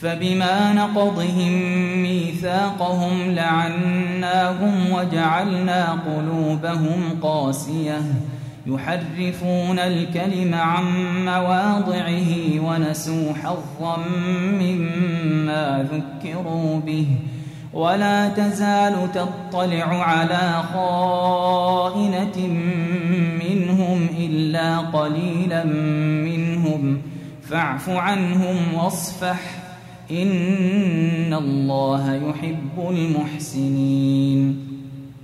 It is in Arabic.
فبما نقضهم ميثاقهم لعناهم وجعلنا قلوبهم قاسية يحرفون الكلم عن مواضعه ونسوا حظا مما ذكروا به ولا تزال تطلع على خائنة منهم إلا قليلا منهم فاعف عنهم واصفح إن الله يحب المحسنين